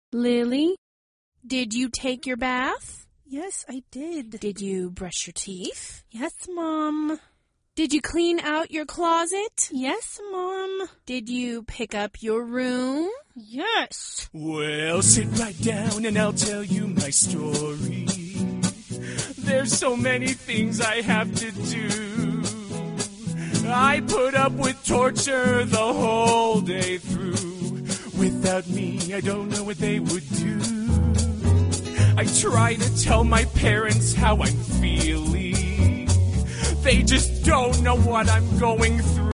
Lily, did you take your bath? Yes, I did. Did you brush your teeth? Yes, Mom. Did you clean out your closet? Yes, Mom. Did you pick up your room? Yes. Well, sit right down and I'll tell you my story. There's so many things I have to do. I put up with torture the whole day through. Without me, I don't know what they would do. I try to tell my parents how I'm feeling. They just don't know what I'm going through.